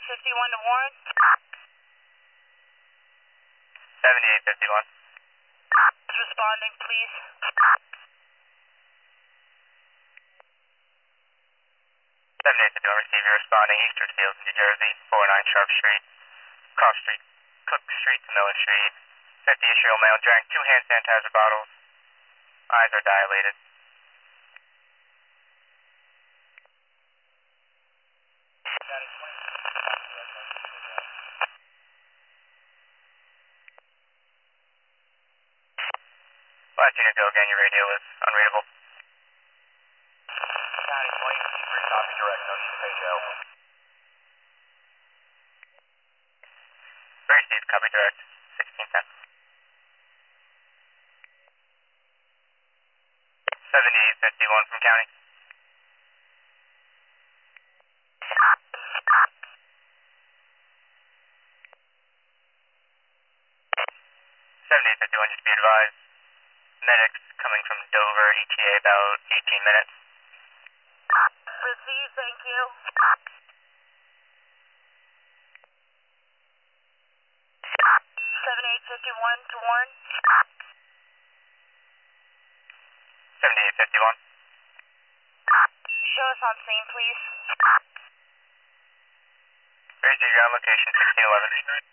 7851 to Warren. 7851. Responding, please. 7851, receive your responding Eastern Fields, New Jersey, 49 Sharp Street, Cross Street, Cook Street to Miller Street. 50-year-old male drank 2 hand sanitizer bottles. Eyes are dilated. Last unit, go again, your radio is unreadable. County 2053, copy direct, no page L. Received, copy direct, 1610. 7851 from county. 7851, just be advised. Medics coming from Dover, ETA about 18 minutes. Receive, thank you. 7851 to Warren. 7851. Show us on scene, please. Receive your on location, 1611.